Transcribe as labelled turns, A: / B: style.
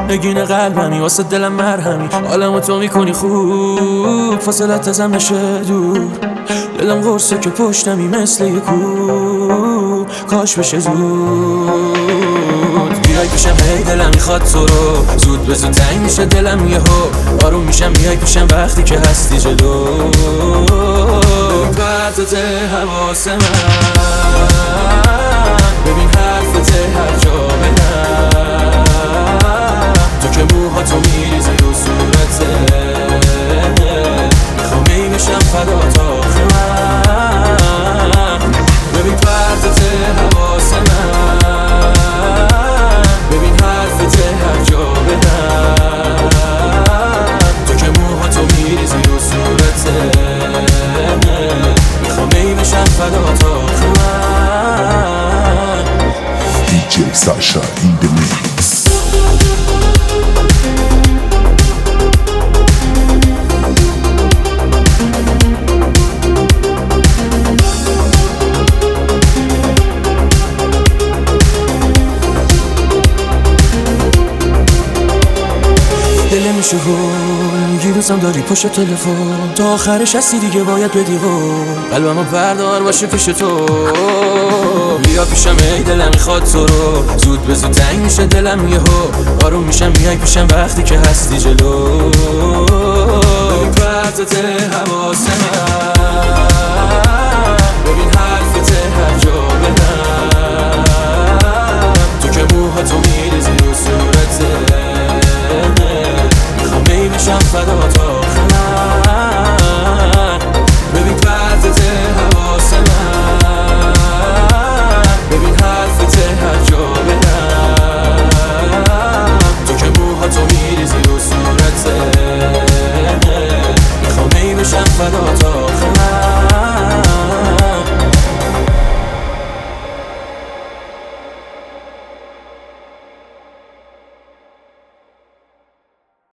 A: نگین قلبمی واسه دلم مرهمی، حالمو تو میکنی خوب، فاصلت ازم نشه دور. دلم قرصه که پشتمی مثل یه کو، کاش بشه زود. بیای پیشم هی دلم میخواد تو رو، زود به زود تنگ میشه دلم یهو، آروم میشم میای پیشم وقتی که هستی جلو. وقتت حواس من، ببین حرفت هر جا بدم، تو که موهاتو میریزی رو صورته، میخوام ای بشم فدا تا آخر من. ببین وقتت حواس من، ببین حرفت هر جا بدم، تو که موهاتو میریزی رو صورته، میخوام ای بشم فدا تا آخر من.
B: DJ Sasha in the mix.
A: دل میشه هول، یه روزم داری پشت تلفن، تا آخرش هستی دیگه باید بدی قول، قلبمو بردار باشه پیش تو. بیا پیشم ای دلم میخواد تو رو، زود به زود تنگ میشه دلم یهو، آروم میشم میای پیشم وقتی که هستی جلو. ببین وقتت حواس من، ببین